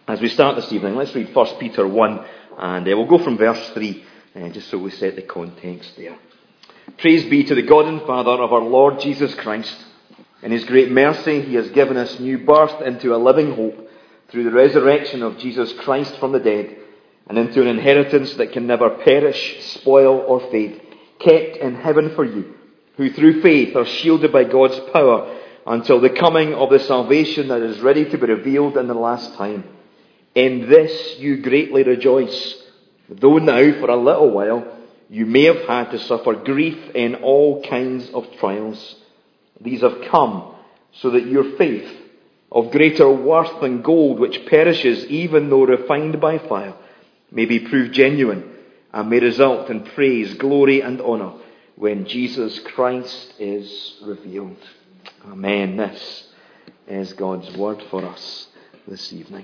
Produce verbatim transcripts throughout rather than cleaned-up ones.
As we start this evening, let's read First Peter one, and uh, we'll go from verse three, uh, just so we set the context there. Praise be to the God and Father of our Lord Jesus Christ. In his great mercy, he has given us new birth into a living hope through the resurrection of Jesus Christ from the dead, and into an inheritance that can never perish, spoil, or fade, kept in heaven for you, who through faith are shielded by God's power until the coming of the salvation that is ready to be revealed in the last time. In this you greatly rejoice, though now for a little while you may have had to suffer grief in all kinds of trials. These have come so that your faith, of greater worth than gold which perishes even though refined by fire, may be proved genuine and may result in praise, glory and honour when Jesus Christ is revealed. Amen. This is God's word for us this evening.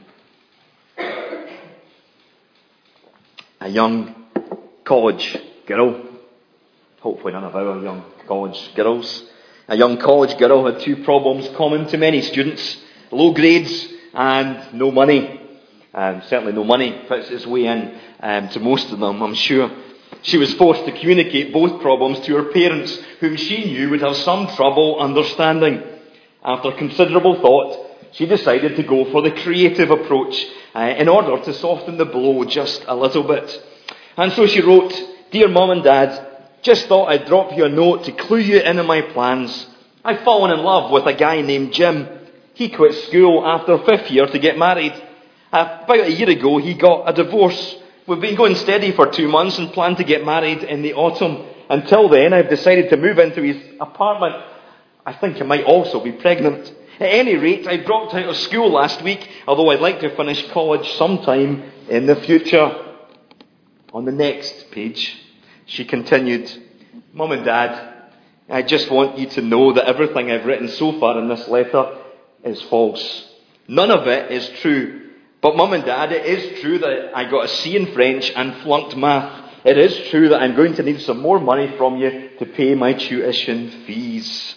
A young college girl, hopefully none of our young college girls, a young college girl had two problems common to many students: low grades and no money. Um, certainly no money fits its way in um, to most of them, I'm sure. She was forced to communicate both problems to her parents, whom she knew would have some trouble understanding. After considerable thought, she decided to go for the creative approach uh, in order to soften the blow just a little bit. And so she wrote, "Dear Mum and Dad, just thought I'd drop you a note to clue you in on my plans. I've fallen in love with a guy named Jim. He quit school after fifth year to get married. Uh, about a year ago, he got a divorce. We've been going steady for two months and plan to get married in the autumn. Until then, I've decided to move into his apartment. I think I might also be pregnant. At any rate, I dropped out of school last week, although I'd like to finish college sometime in the future." On the next page, she continued, "Mum and Dad, I just want you to know that everything I've written so far in this letter is false. None of it is true. But Mum and Dad, it is true that I got a C in French and flunked math. It is true that I'm going to need some more money from you to pay my tuition fees."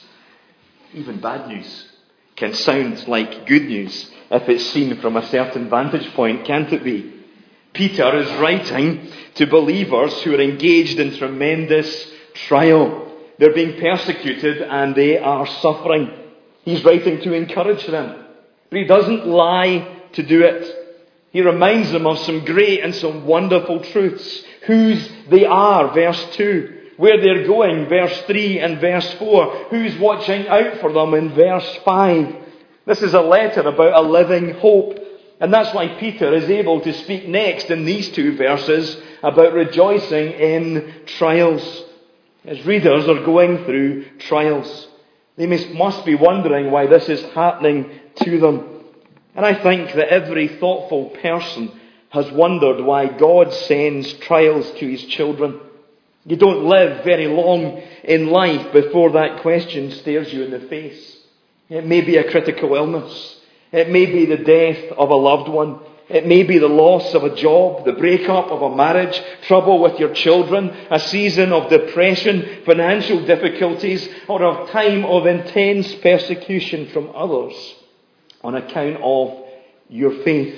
Even bad news can sound like good news if it's seen from a certain vantage point, can't it be? Peter is writing to believers who are engaged in tremendous trial. They're being persecuted and they are suffering. He's writing to encourage them. But he doesn't lie to do it. He reminds them of some great and some wonderful truths. Whose they are, verse two. Where they're going, verse three and verse four. Who's watching out for them in verse five. This is a letter about a living hope. And that's why Peter is able to speak next in these two verses about rejoicing in trials. His readers are going through trials. They must be wondering why this is happening to them. And I think that every thoughtful person has wondered why God sends trials to his children. You don't live very long in life before that question stares you in the face. It may be a critical illness. It may be the death of a loved one. It may be the loss of a job, the breakup of a marriage, trouble with your children, a season of depression, financial difficulties, or a time of intense persecution from others on account of your faith.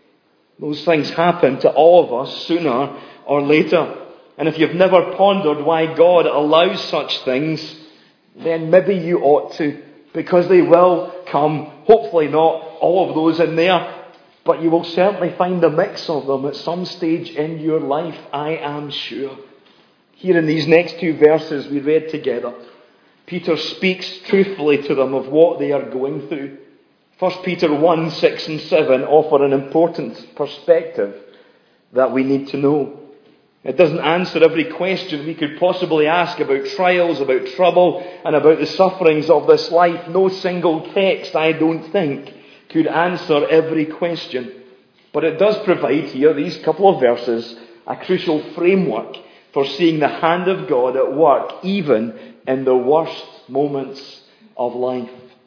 Those things happen to all of us sooner or later. And if you've never pondered why God allows such things, then maybe you ought to, because they will come. Hopefully not all of those in there, but you will certainly find a mix of them at some stage in your life, I am sure. Here in these next two verses we read together, Peter speaks truthfully to them of what they are going through. First Peter one, six and seven offer an important perspective that we need to know. It doesn't answer every question we could possibly ask about trials, about trouble, and about the sufferings of this life. No single text, I don't think, could answer every question. But it does provide here, these couple of verses, a crucial framework for seeing the hand of God at work, even in the worst moments of life.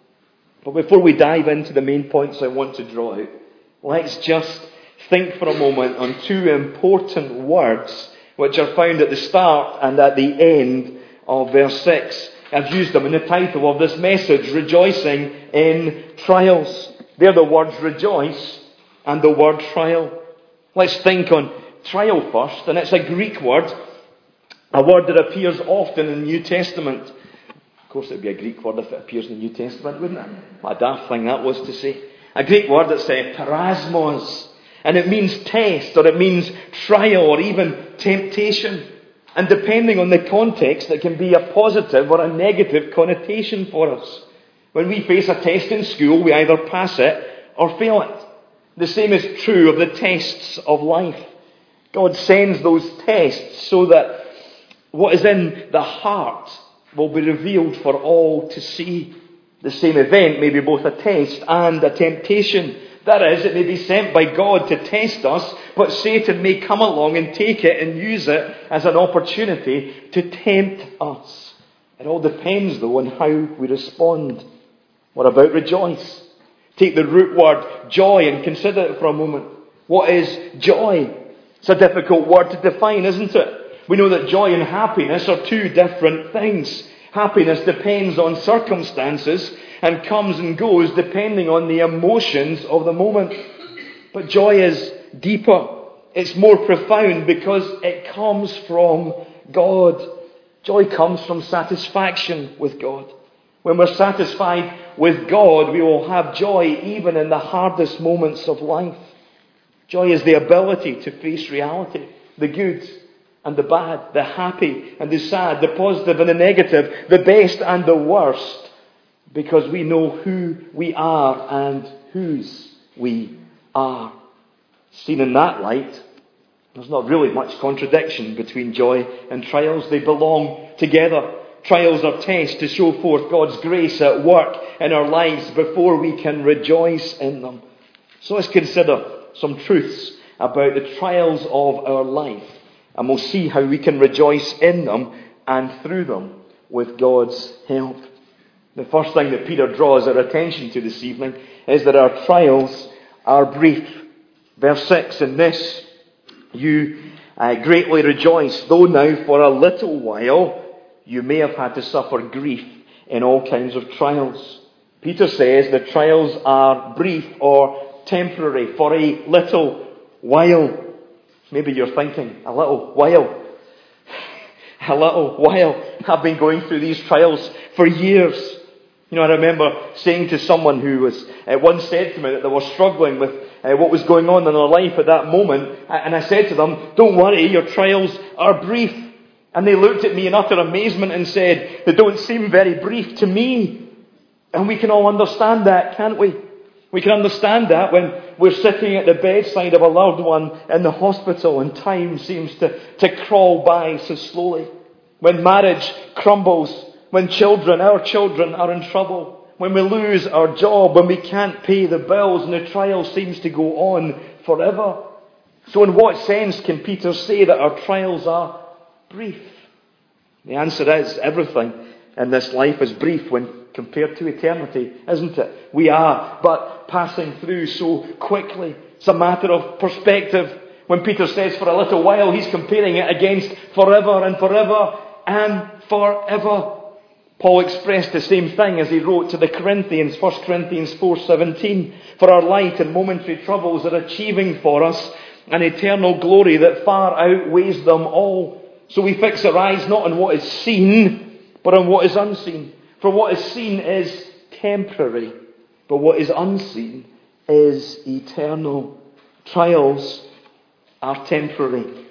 But before we dive into the main points I want to draw out, let's just think for a moment on two important words which are found at the start and at the end of verse six. I've used them in the title of this message, Rejoicing in Trials. They're the words rejoice and the word trial. Let's think on trial first, and it's a Greek word, a word that appears often in the New Testament. Of course, it would be a Greek word if it appears in the New Testament, wouldn't it? What a daft thing that was to say. A Greek word that's uh, parasmos, and it means test, or it means trial, or even temptation. And depending on the context, it can be a positive or a negative connotation for us. When we face a test in school, we either pass it or fail it. The same is true of the tests of life. God sends those tests so that what is in the heart will be revealed for all to see. The same event may be both a test and a temptation. That is, it may be sent by God to test us, but Satan may come along and take it and use it as an opportunity to tempt us. It all depends, though, on how we respond. What about rejoice? Take the root word joy and consider it for a moment. What is joy? It's a difficult word to define, isn't it? We know that joy and happiness are two different things. Happiness depends on circumstances and comes and goes depending on the emotions of the moment. But joy is deeper. It's more profound because it comes from God. Joy comes from satisfaction with God. When we're satisfied with God, we will have joy even in the hardest moments of life. Joy is the ability to face reality, the good and the bad, the happy and the sad, the positive and the negative, the best and the worst, because we know who we are and whose we are. Seen in that light, there's not really much contradiction between joy and trials. They belong together. Trials are tests to show forth God's grace at work in our lives before we can rejoice in them. So let's consider some truths about the trials of our life, and we'll see how we can rejoice in them and through them with God's help. The first thing that Peter draws our attention to this evening is that our trials are brief. Verse six, in this you uh, greatly rejoice, though now for a little while you may have had to suffer grief in all kinds of trials. Peter says the trials are brief or temporary, for a little while. Maybe you're thinking, a little while. A little while. I've been going through these trials for years. You know, I remember saying to someone who was uh, once said to me that they were struggling with uh, what was going on in their life at that moment. And I said to them, don't worry, your trials are brief. And they looked at me in utter amazement and said, they don't seem very brief to me. And we can all understand that, can't we? We can understand that when we're sitting at the bedside of a loved one in the hospital and time seems to, to crawl by so slowly. When marriage crumbles, when children, our children are in trouble, when we lose our job, when we can't pay the bills and the trial seems to go on forever. So in what sense can Peter say that our trials are brief? The answer is everything in this life is brief when compared to eternity, isn't it? We are but passing through so quickly. It's a matter of perspective. When Peter says for a little while, he's comparing it against forever and forever and forever. Paul expressed the same thing as he wrote to the Corinthians, First Corinthians four seventeen. For our light and momentary troubles are achieving for us an eternal glory that far outweighs them all. So we fix our eyes not on what is seen, but on what is unseen. For what is seen is temporary, but what is unseen is eternal. Trials are temporary.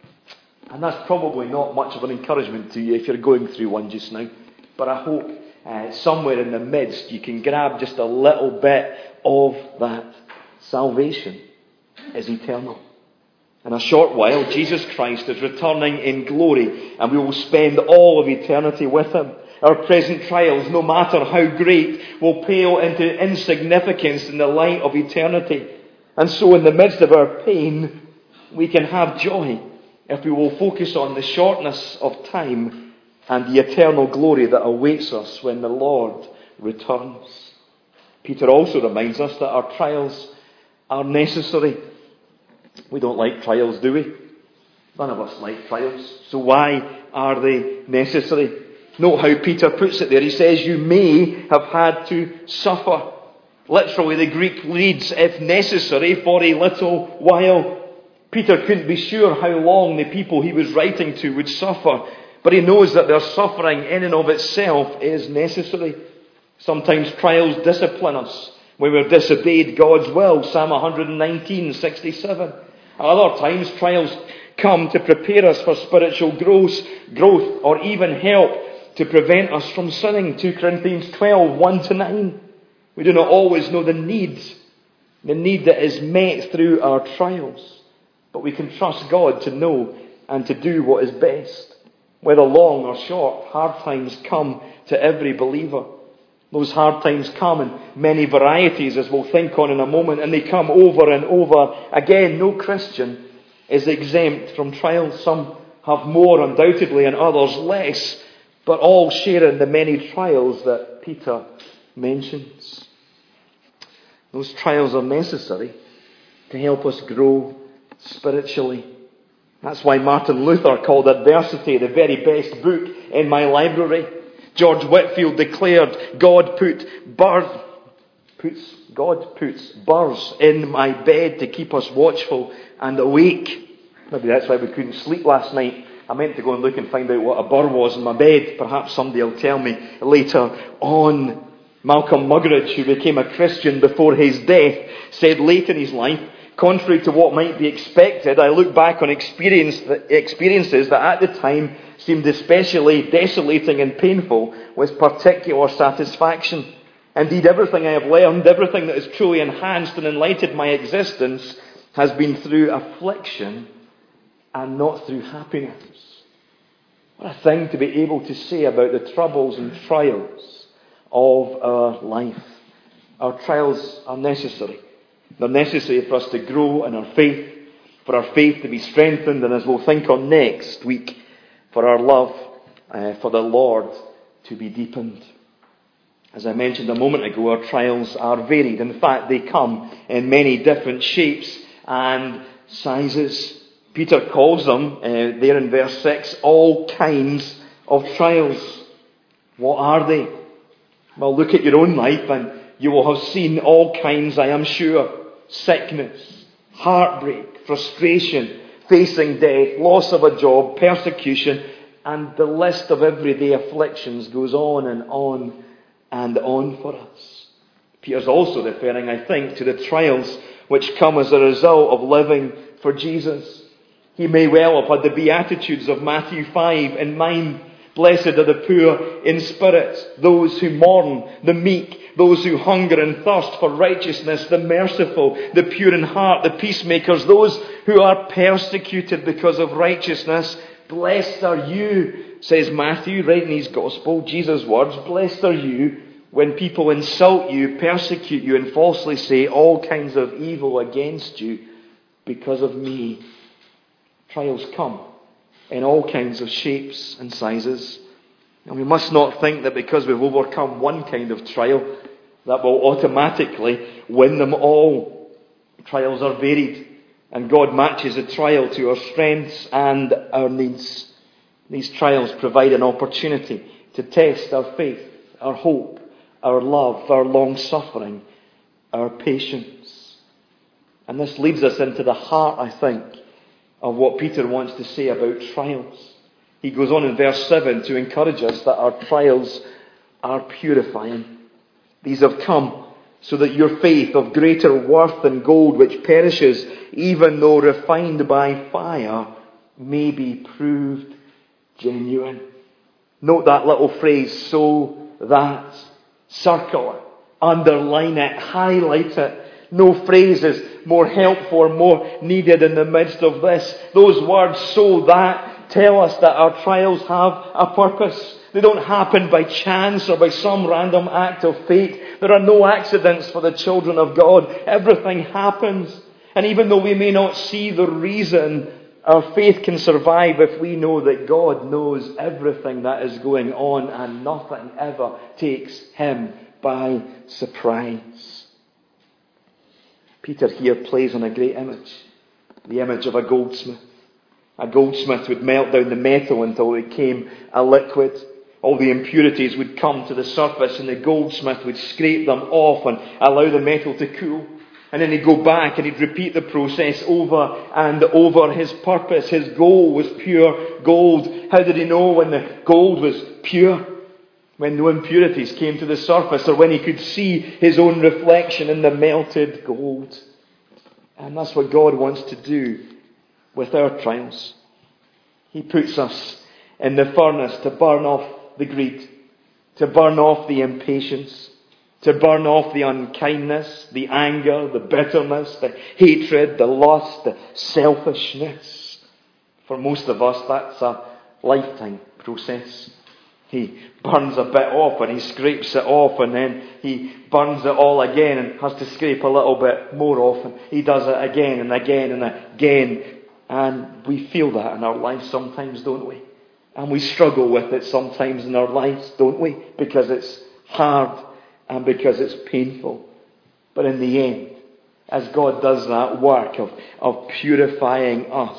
And that's probably not much of an encouragement to you if you're going through one just now. But I hope uh, somewhere in the midst you can grab just a little bit of that. Salvation is eternal. In a short while, Jesus Christ is returning in glory, and we will spend all of eternity with Him. Our present trials, no matter how great, will pale into insignificance in the light of eternity. And so in the midst of our pain, we can have joy if we will focus on the shortness of time and the eternal glory that awaits us when the Lord returns. Peter also reminds us that our trials are necessary. We don't like trials, do we? None of us like trials. So why are they necessary? Note how Peter puts it there. He says, you may have had to suffer. Literally, the Greek reads, if necessary, for a little while. Peter couldn't be sure how long the people he was writing to would suffer, but he knows that their suffering in and of itself is necessary. Sometimes trials discipline us when we've disobeyed God's will, Psalm one nineteen, sixty-seven. At other times, trials come to prepare us for spiritual growth, growth or even help to prevent us from sinning, Second Corinthians twelve, one to nine. We do not always know the needs, the need that is met through our trials. But we can trust God to know and to do what is best. Whether long or short, hard times come to every believer. Those hard times come in many varieties, as we'll think on in a moment, and they come over and over again. No Christian is exempt from trials. Some have more, undoubtedly, and others less, but all share in the many trials that Peter mentions. Those trials are necessary to help us grow spiritually. That's why Martin Luther called Adversity the very best book in my library. George Whitefield declared, God put bird, puts, God puts burrs in my bed to keep us watchful and awake. Maybe that's why we couldn't sleep last night. I meant to go and look and find out what a burr was in my bed. Perhaps somebody will tell me later on. Malcolm Muggeridge, who became a Christian before his death, said late in his life, contrary to what might be expected, I look back on experience, experiences that at the time seemed especially desolating and painful with particular satisfaction. Indeed, everything I have learned, everything that has truly enhanced and enlightened my existence has been through affliction and not through happiness. What a thing to be able to say about the troubles and trials of our life. Our trials are necessary. They're necessary for us to grow in our faith, for our faith to be strengthened, and as we'll think on next week, for our love uh, for the Lord to be deepened. As I mentioned a moment ago, our trials are varied. In fact, they come in many different shapes and sizes. Peter calls them, uh, there in verse six, all kinds of trials. What are they? Well, look at your own life and you will have seen all kinds, I am sure. Sickness, heartbreak, frustration, facing death, loss of a job, persecution, and the list of everyday afflictions goes on and on and on for us. Peter's also referring, I think, to the trials which come as a result of living for Jesus. He may well have had the Beatitudes of Matthew five in mind. Blessed are the poor in spirit, those who mourn, the meek, those who hunger and thirst for righteousness, the merciful, the pure in heart, the peacemakers, those who are persecuted because of righteousness. Blessed are you, says Matthew, right in his gospel, Jesus' words. Blessed are you when people insult you, persecute you, and falsely say all kinds of evil against you because of me. Trials come in all kinds of shapes and sizes. And we must not think that because we've overcome one kind of trial, that will automatically win them all. Trials are varied, and God matches the trial to our strengths and our needs. These trials provide an opportunity to test our faith, our hope, our love, our long-suffering, our patience. And this leads us into the heart, I think, of what Peter wants to say about trials. He goes on in verse seven to encourage us that our trials are purifying. These have come so that your faith, of greater worth than gold which perishes, even though refined by fire, may be proved genuine. Note that little phrase, so that. Circle it, underline it, highlight it. No phrase is more helpful or more needed in the midst of this. Those words, so that, tell us that our trials have a purpose. They don't happen by chance or by some random act of fate. There are no accidents for the children of God. Everything happens. And even though we may not see the reason, our faith can survive if we know that God knows everything that is going on and nothing ever takes him by surprise. Peter here plays on a great image. The image of a goldsmith. A goldsmith would melt down the metal until it became a liquid. all the impurities would come to the surface, and the goldsmith would scrape them off and allow the metal to cool. And then he'd go back and he'd repeat the process over and over. His purpose, his goal was pure gold. How did he know when the gold was pure? When no impurities came to the surface, or when he could see his own reflection in the melted gold. And that's what God wants to do with our trials. He puts us in the furnace to burn off the greed, to burn off the impatience, to burn off the unkindness, the anger, the bitterness, the hatred, the lust, the selfishness. For most of us, that's a lifetime process. He burns a bit off and he scrapes it off, and then he burns it all again and has to scrape a little bit more off, and he does it again and again and again. And we feel that in our lives sometimes, don't we? And we struggle with it sometimes in our lives, don't we? Because it's hard and because it's painful. But in the end, as God does that work of, of purifying us,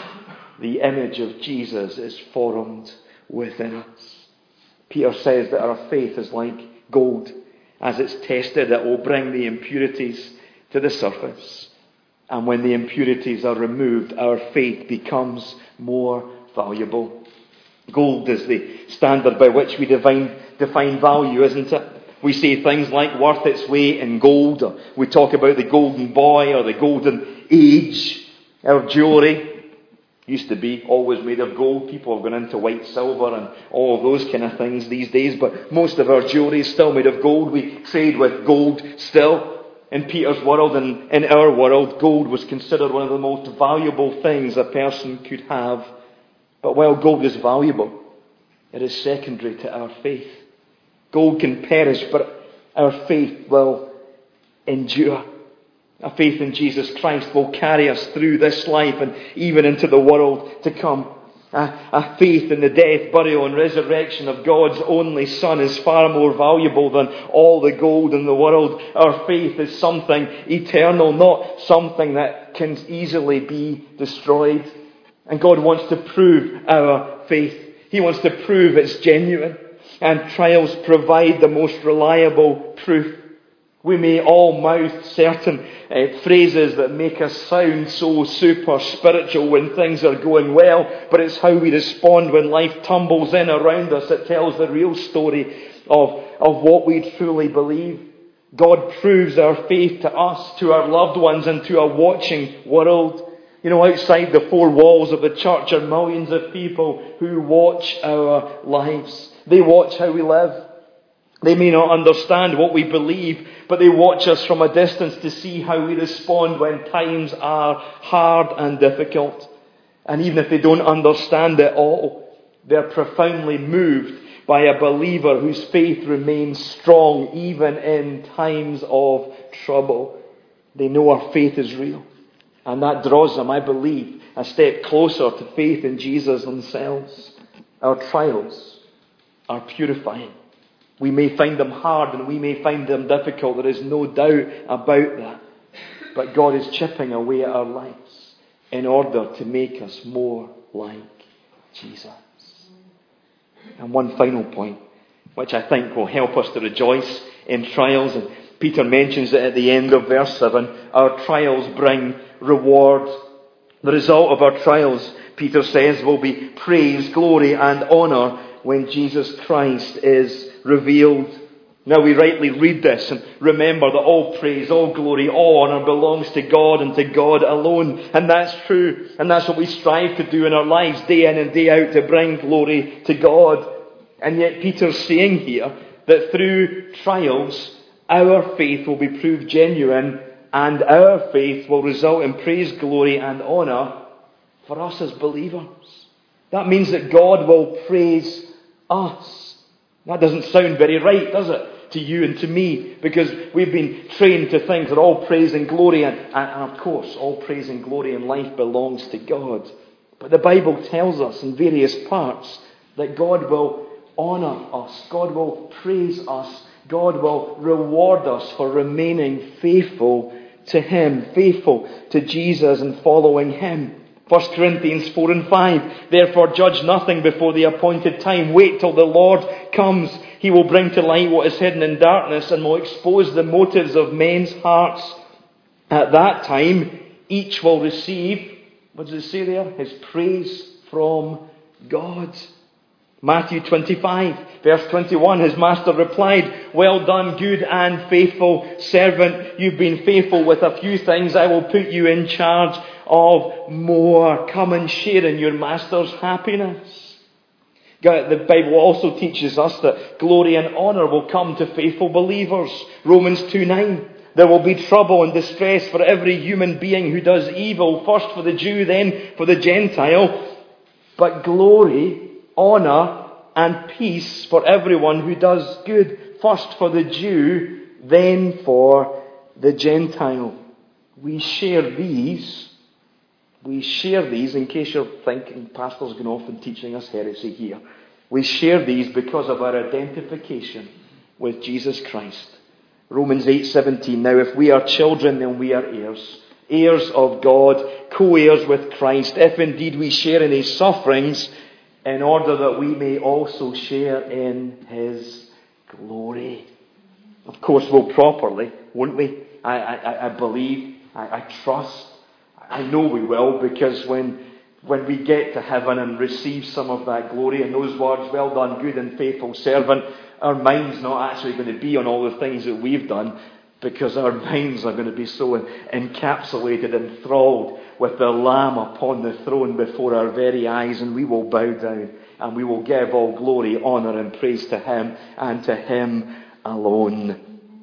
the image of Jesus is formed within us. Peter says that our faith is like gold. As it's tested, it will bring the impurities to the surface. And when the impurities are removed, our faith becomes more valuable. Gold is the standard by which we define, define value, isn't it? We say things like worth its weight in gold, or we talk about the golden boy or the golden age. Our jewellery used to be always made of gold. People have gone into white silver and all of those kind of things these days, but most of our jewellery is still made of gold. We trade with gold still. In Peter's world and in our world, gold was considered one of the most valuable things a person could have. But while gold is valuable, it is secondary to our faith. Gold can perish, but our faith will endure. A faith in Jesus Christ will carry us through this life and even into the world to come. A, a faith in the death, burial and resurrection of God's only Son is far more valuable than all the gold in the world. Our faith is something eternal, not something that can easily be destroyed. And God wants to prove our faith. He wants to prove it's genuine. And trials provide the most reliable proof. We may all mouth certain uh, phrases that make us sound so super spiritual when things are going well, but it's how we respond when life tumbles in around us that tells the real story of, of what we truly believe. God proves our faith to us, to our loved ones, and to a watching world. You know, outside the four walls of the church are millions of people who watch our lives. They watch how we live. They may not understand what we believe, but they watch us from a distance to see how we respond when times are hard and difficult. And even if they don't understand it all, they're profoundly moved by a believer whose faith remains strong even in times of trouble. They know our faith is real. And that draws them, I believe, a step closer to faith in Jesus themselves. Our trials are purifying. We may find them hard and we may find them difficult. There is no doubt about that. But God is chipping away at our lives in order to make us more like Jesus. And one final point, which I think will help us to rejoice in trials. And Peter mentions it at the end of verse seven. Our trials bring reward. The result of our trials, Peter says, will be praise, glory and honour when Jesus Christ is revealed. Now we rightly read this and remember that all praise, all glory, all honour belongs to God and to God alone. And that's true. And that's what we strive to do in our lives, day in and day out, to bring glory to God. And yet Peter's saying here that through trials, our faith will be proved genuine and our faith will result in praise, glory and honour for us as believers. That means that God will praise us. That doesn't sound very right, does it? To you and to me, because we've been trained to think that all praise and glory, and, and of course, all praise and glory in life belongs to God. But the Bible tells us in various parts that God will honour us, God will praise us, God will reward us for remaining faithful to Him, faithful to Jesus and following Him. First Corinthians four and five. Therefore judge nothing before the appointed time. Wait till the Lord comes. He will bring to light what is hidden in darkness and will expose the motives of men's hearts. At that time, each will receive, what does it say there? His praise from God. Matthew twenty-five, verse twenty-one, his master replied, well done, good and faithful servant. You've been faithful with a few things. I will put you in charge of more. Come and share in your master's happiness. The Bible also teaches us that glory and honour will come to faithful believers. Romans two nine. There will be trouble and distress for every human being who does evil. First for the Jew, then for the Gentile. But glory, honour and peace for everyone who does good. First for the Jew, then for the Gentile. We share these. We share these, in case you're thinking Pastor's going off and teaching us heresy here. We share these because of our identification with Jesus Christ. Romans eight seventeen. Now if we are children, then we are heirs. Heirs of God, co-heirs with Christ. If indeed we share in his sufferings, in order that we may also share in his glory. Of course, we'll properly, won't we? I, I, I believe, I, I trust, I know we will, because when when we get to heaven and receive some of that glory and those words, well done, good and faithful servant, our mind's not actually going to be on all the things that we've done, because our minds are going to be so encapsulated, enthralled with the Lamb upon the throne before our very eyes, and we will bow down and we will give all glory, honour and praise to him and to him alone.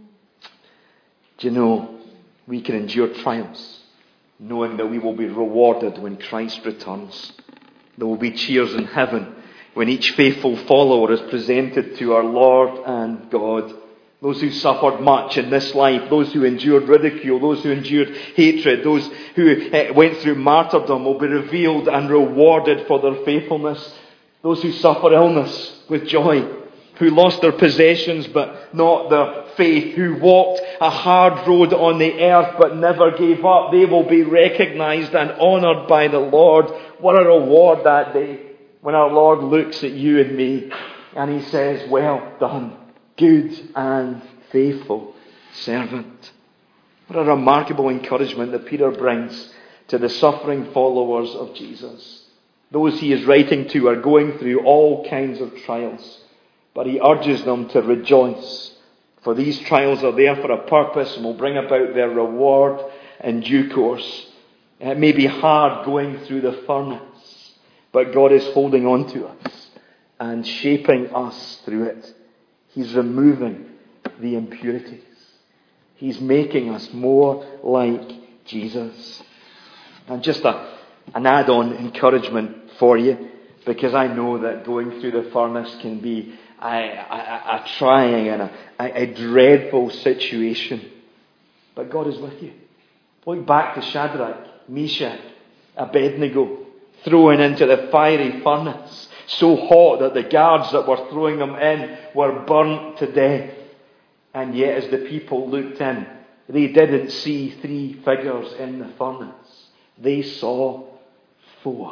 Do you know, we can endure triumphs knowing that we will be rewarded when Christ returns. There will be cheers in heaven when each faithful follower is presented to our Lord and God. Those who suffered much in this life, those who endured ridicule, those who endured hatred, those who went through martyrdom will be revealed and rewarded for their faithfulness. Those who suffer illness with joy, who lost their possessions but not their faith, who walked a hard road on the earth but never gave up, they will be recognised and honoured by the Lord. What a reward that day when our Lord looks at you and me and he says, well done, good and faithful servant. What a remarkable encouragement that Peter brings to the suffering followers of Jesus. Those he is writing to are going through all kinds of trials, but he urges them to rejoice, for these trials are there for a purpose and will bring about their reward in due course. It may be hard going through the furnace, but God is holding on to us and shaping us through it. He's removing the impurities. He's making us more like Jesus. And just a, an add-on encouragement for you, because I know that going through the furnace can be a, a, a trying and a, a, a dreadful situation. But God is with you. Look back to Shadrach, Meshach, Abednego, thrown into the fiery furnace, so hot that the guards that were throwing them in were burnt to death. And yet as the people looked in, they didn't see three figures in the furnace. They saw four.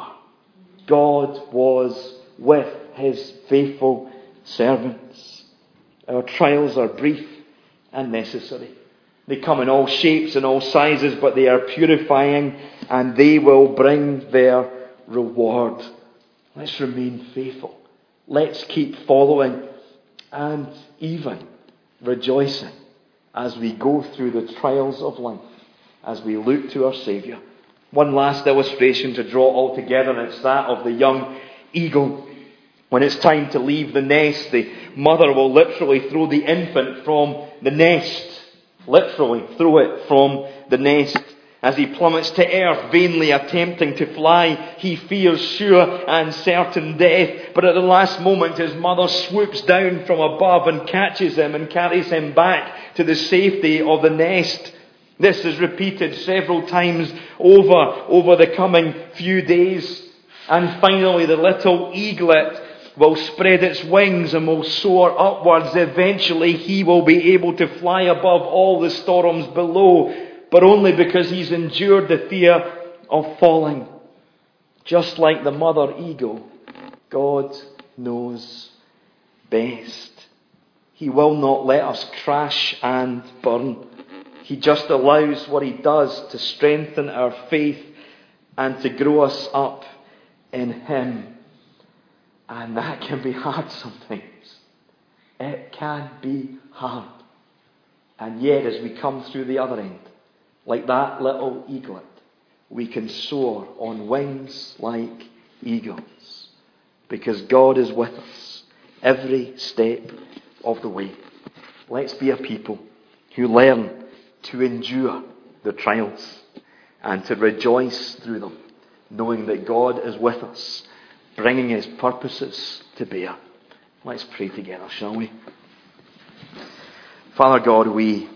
God was with his faithful servants. Our trials are brief and necessary. They come in all shapes and all sizes, but they are purifying and they will bring their reward. Let's remain faithful. Let's keep following and even rejoicing as we go through the trials of life, as we look to our Saviour. One last illustration to draw all together, and it's that of the young eagle. When it's time to leave the nest, the mother will literally throw the infant from the nest. Literally throw it from the nest. As he plummets to earth, vainly attempting to fly, he fears sure and certain death. But at the last moment, his mother swoops down from above and catches him and carries him back to the safety of the nest. This is repeated several times over, over the coming few days. And finally, the little eaglet will spread its wings and will soar upwards. Eventually, he will be able to fly above all the storms below, but only because he's endured the fear of falling. Just like the mother eagle, God knows best. He will not let us crash and burn. He just allows what He does to strengthen our faith and to grow us up in Him. And that can be hard sometimes. It can be hard. And yet, as we come through the other end, like that little eaglet, we can soar on wings like eagles. Because God is with us every step of the way. Let's be a people who learn to endure the trials and to rejoice through them, knowing that God is with us, bringing His purposes to bear. Let's pray together, shall we? Father God, we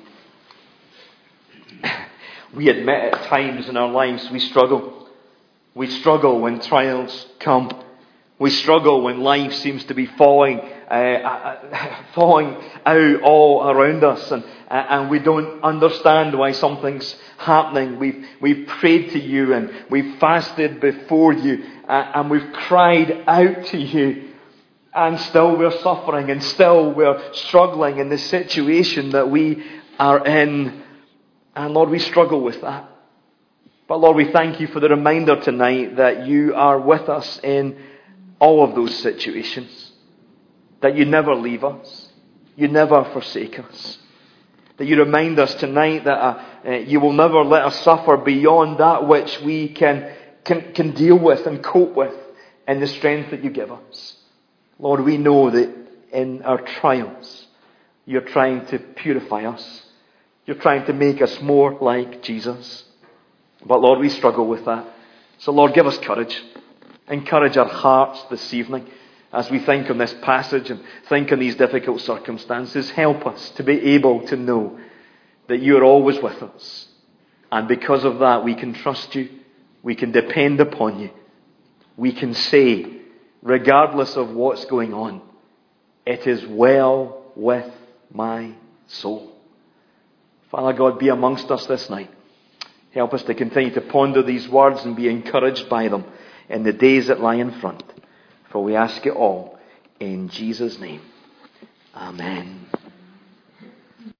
we admit at times in our lives we struggle. We struggle when trials come. We struggle when life seems to be falling, uh, uh, falling out all around us, and uh, and we don't understand why something's happening. We've we've prayed to You, and we've fasted before You, uh, and we've cried out to You, and still we're suffering, and still we're struggling in the situation that we are in. And Lord, we struggle with that. But Lord, we thank You for the reminder tonight that You are with us in all of those situations. That You never leave us. You never forsake us. That You remind us tonight that uh, uh, You will never let us suffer beyond that which we can, can, can deal with and cope with in the strength that You give us. Lord, we know that in our trials, You're trying to purify us. You're trying to make us more like Jesus. But Lord, we struggle with that. So Lord, give us courage. Encourage our hearts this evening as we think on this passage and think on these difficult circumstances. Help us to be able to know that You are always with us. And because of that, we can trust You. We can depend upon You. We can say, regardless of what's going on, it is well with my soul. Father God, be amongst us this night. Help us to continue to ponder these words and be encouraged by them in the days that lie in front. For we ask it all in Jesus' name. Amen.